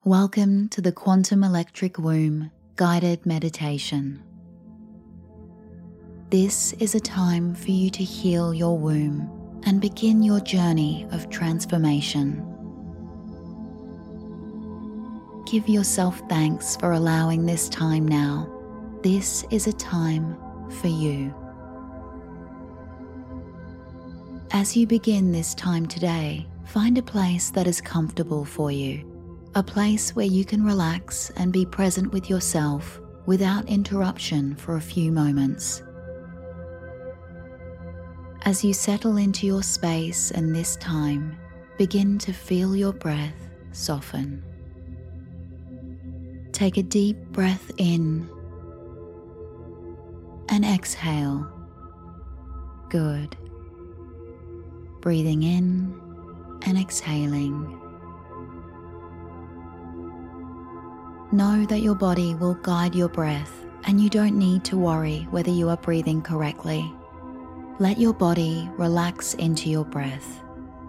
Welcome to the Quantum Electric Womb Guided Meditation. This is a time for you to heal your womb and begin your journey of transformation. Give yourself thanks for allowing this time now. This is a time for you. As you begin this time today, find a place that is comfortable for you. A place where you can relax and be present with yourself without interruption for a few moments. As you settle into your space and this time, begin to feel your breath soften. Take a deep breath in and exhale. Good. Breathing in and exhaling. Know that your body will guide your breath and you don't need to worry whether you are breathing correctly. Let your body relax into your breath.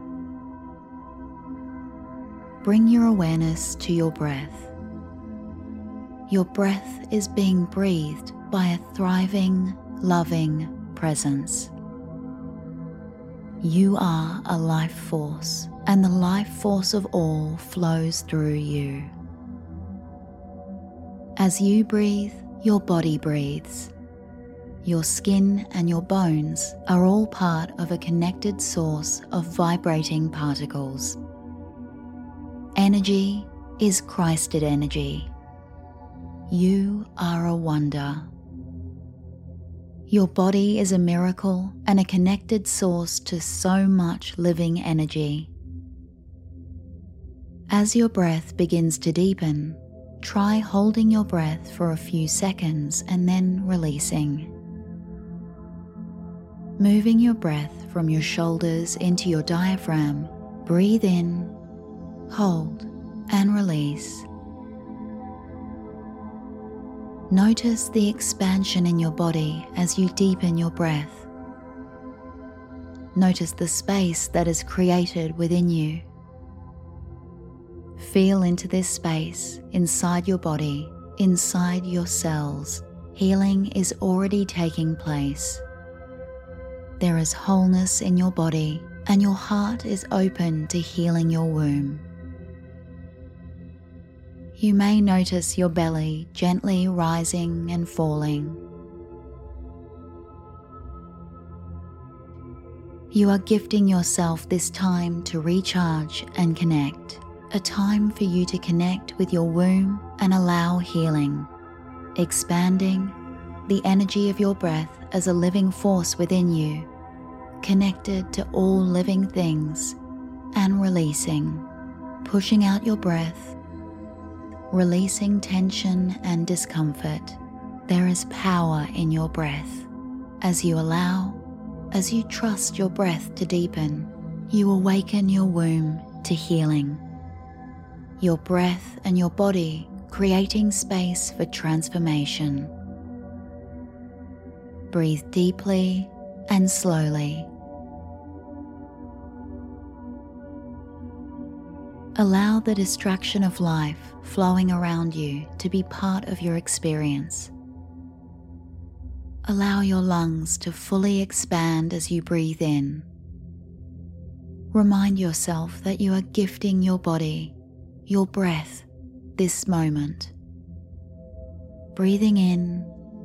Bring your awareness to your breath. Your breath is being breathed by a thriving, loving presence. You are a life force, and the life force of all flows through you. As you breathe, your body breathes. Your skin and your bones are all part of a connected source of vibrating particles. Energy is Christed energy. You are a wonder. Your body is a miracle and a connected source to so much living energy. As your breath begins to deepen, try holding your breath for a few seconds and then releasing. Moving your breath from your shoulders into your diaphragm, breathe in, hold, and release. Notice the expansion in your body as you deepen your breath. Notice the space that is created within you. Feel into this space inside your body, inside your cells. Healing is already taking place. There is wholeness in your body, and your heart is open to healing your womb. You may notice your belly gently rising and falling. You are gifting yourself this time to recharge and connect. A time for you to connect with your womb and allow healing, expanding the energy of your breath as a living force within you, connected to all living things, and releasing, pushing out your breath, releasing tension and discomfort. There is power in your breath. As you allow, as you trust your breath to deepen, you awaken your womb to healing. Your breath and your body creating space for transformation. Breathe deeply and slowly. Allow the distraction of life flowing around you to be part of your experience. Allow your lungs to fully expand as you breathe in. Remind yourself that you are gifting your body, your breath, this moment. Breathing in,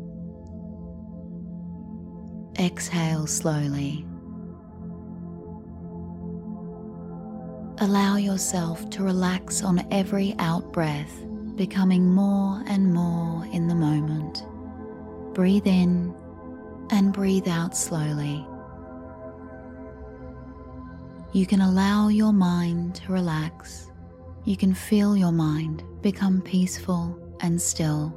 exhale slowly. Allow yourself to relax on every out-breath, becoming more and more in the moment. Breathe in and breathe out slowly. You can allow your mind to relax. You can feel your mind become peaceful and still.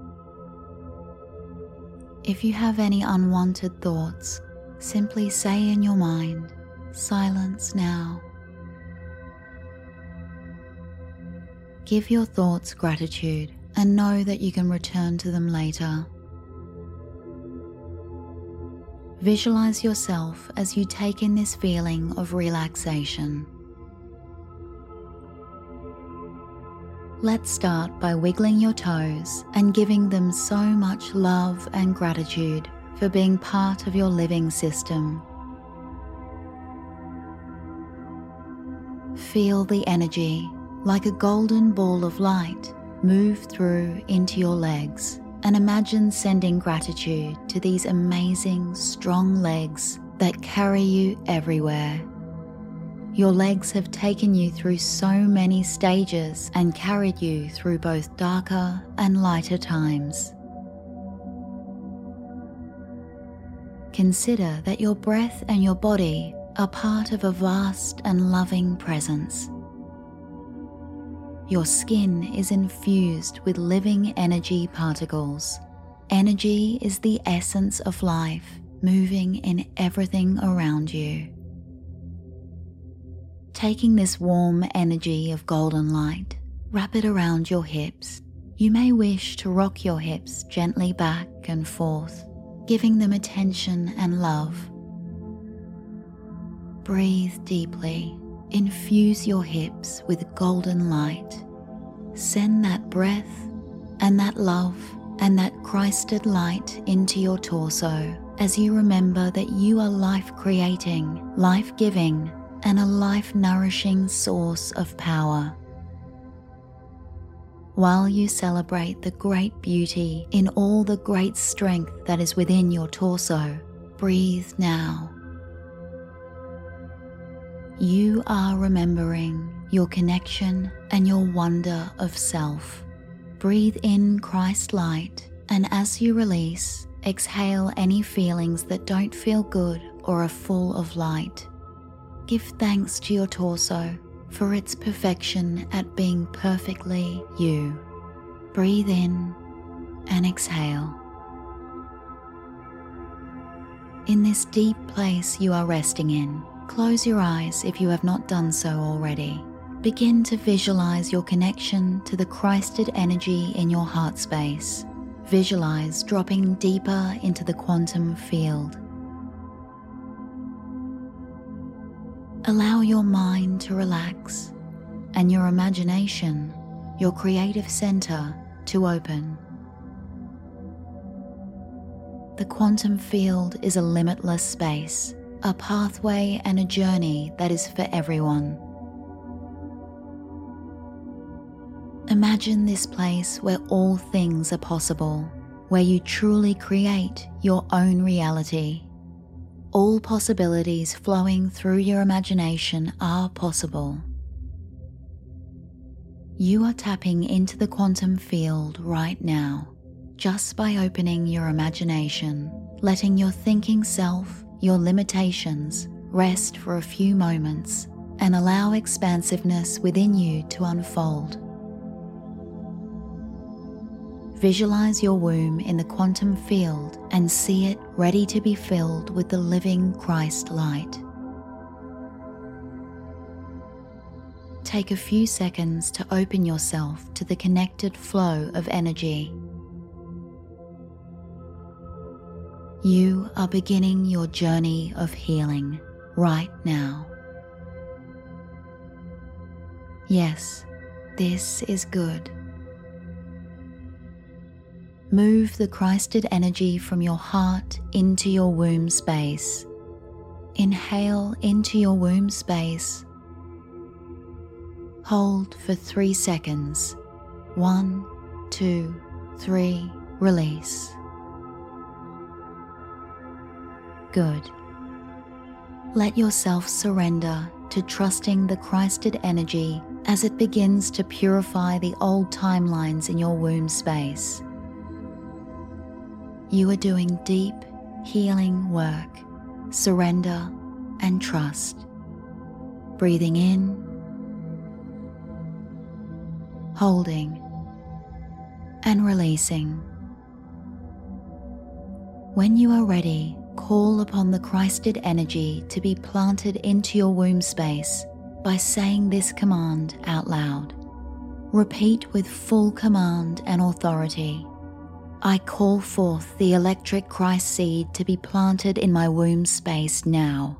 If you have any unwanted thoughts, simply say in your mind, "Silence now." Give your thoughts gratitude and know that you can return to them later. Visualize yourself as you take in this feeling of relaxation. Let's start by wiggling your toes and giving them so much love and gratitude for being part of your living system. Feel the energy, like a golden ball of light, move through into your legs, and imagine sending gratitude to these amazing, strong legs that carry you everywhere. Your legs have taken you through so many stages and carried you through both darker and lighter times. Consider that your breath and your body are part of a vast and loving presence. Your skin is infused with living energy particles. Energy is the essence of life, moving in everything around you. Taking this warm energy of golden light, wrap it around your hips. You may wish to rock your hips gently back and forth, giving them attention and love. Breathe deeply. Infuse your hips with golden light. Send that breath and that love and that Christed light into your torso as you remember that you are life-creating, life-giving, and a life-nourishing source of power. While you celebrate the great beauty in all the great strength that is within your torso, breathe now. You are remembering your connection and your wonder of self. Breathe in Christ light, and as you release, exhale any feelings that don't feel good or are full of light. Give thanks to your torso for its perfection at being perfectly you. Breathe in and exhale. In this deep place you are resting in, close your eyes if you have not done so already. Begin to visualize your connection to the Christed energy in your heart space. Visualize dropping deeper into the quantum field. Allow your mind to relax and your imagination, your creative center, to open. The quantum field is a limitless space, a pathway and a journey that is for everyone. Imagine this place where all things are possible, where you truly create your own reality. All possibilities flowing through your imagination are possible. You are tapping into the quantum field right now, just by opening your imagination, letting your thinking self, your limitations, rest for a few moments, and allow expansiveness within you to unfold. Visualize your womb in the quantum field and see it ready to be filled with the living Christ light. Take a few seconds to open yourself to the connected flow of energy. You are beginning your journey of healing right now. Yes, this is good. Move the Christed energy from your heart into your womb space. Inhale into your womb space. Hold for 3 seconds. 1, 2, 3, release. Good. Let yourself surrender to trusting the Christed energy as it begins to purify the old timelines in your womb space. You are doing deep, healing work. Surrender and trust. Breathing in, holding, and releasing. When you are ready, call upon the Christed energy to be planted into your womb space by saying this command out loud. Repeat with full command and authority. I call forth the electric Christ seed to be planted in my womb space now.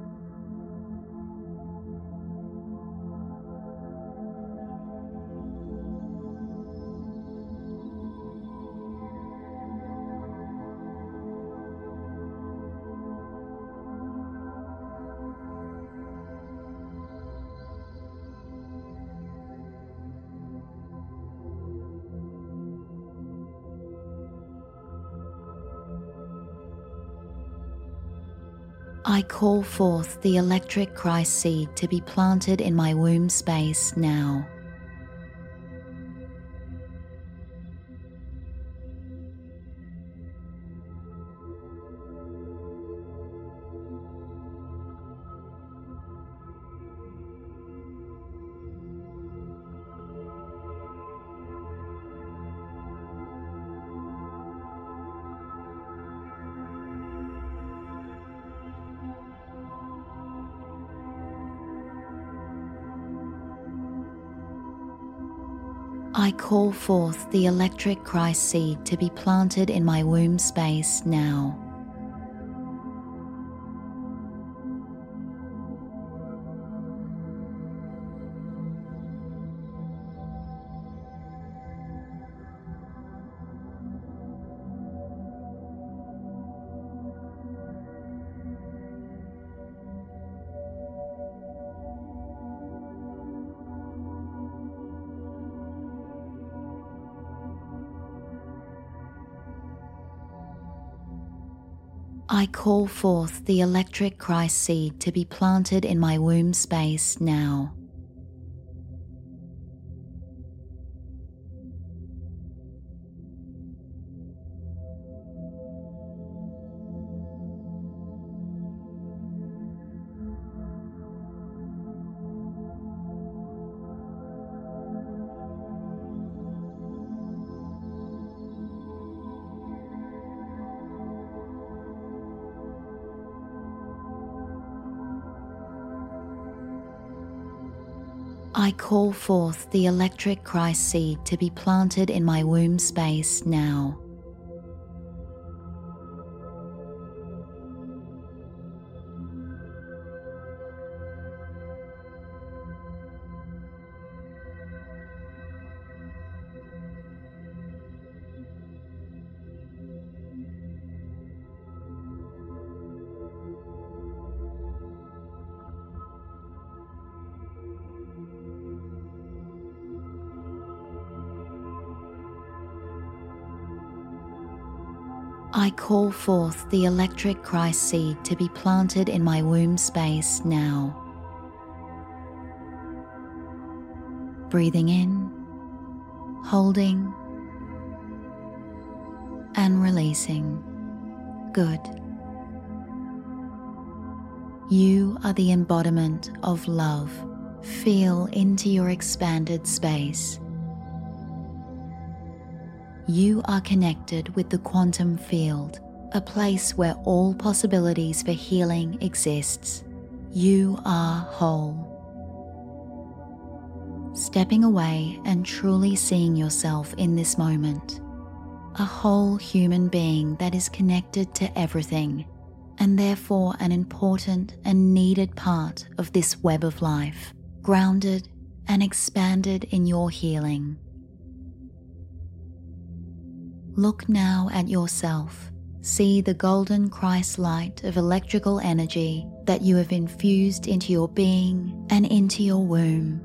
I call forth the electric Christ seed to be planted in my womb space now. I call forth the electric Christ seed to be planted in my womb space now. I call forth the electric Christ seed to be planted in my womb space now. I call forth the electric Christ seed to be planted in my womb space now. I call forth the electric Christ seed to be planted in my womb space now. Breathing in, holding, and releasing. Good. You are the embodiment of love. Feel into your expanded space. You are connected with the quantum field, a place where all possibilities for healing exists. You are whole. Stepping away and truly seeing yourself in this moment. A whole human being that is connected to everything, and therefore an important and needed part of this web of life, grounded and expanded in your healing. Look now at yourself. See the golden Christ light of electrical energy that you have infused into your being and into your womb.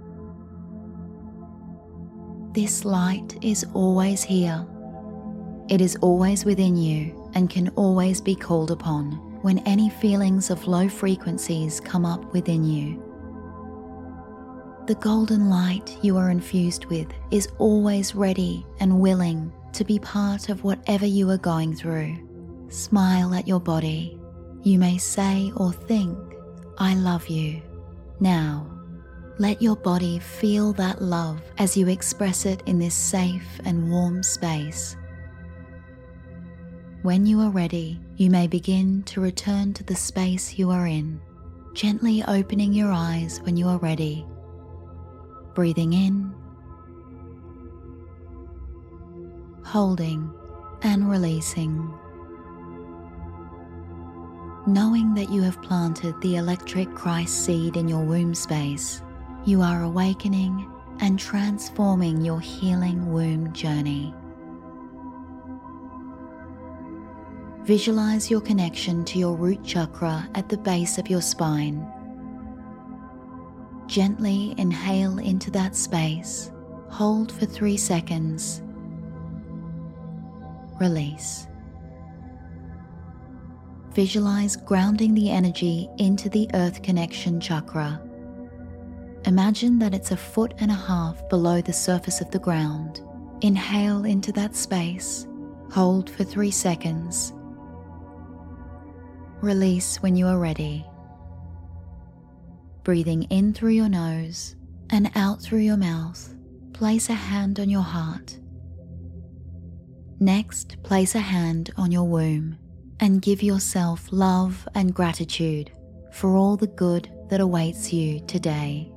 This light is always here. It is always within you and can always be called upon when any feelings of low frequencies come up within you. The golden light you are infused with is always ready and willing to be part of whatever you are going through. Smile at your body. You may say or think, "I love you." Now, let your body feel that love as you express it in this safe and warm space. When you are ready, you may begin to return to the space you are in, gently opening your eyes when you are ready. Breathing in, holding, and releasing. Knowing that you have planted the electric Christ seed in your womb space, you are awakening and transforming your healing womb journey. Visualize your connection to your root chakra at the base of your spine. Gently inhale into that space. Hold for 3 seconds. Release. Visualize grounding the energy into the earth connection chakra. Imagine that it's 1.5 feet below the surface of the ground. Inhale into that space. Hold for 3 seconds. Release when you are ready. Breathing in through your nose and out through your mouth, place a hand on your heart. Next, place a hand on your womb and give yourself love and gratitude for all the good that awaits you today.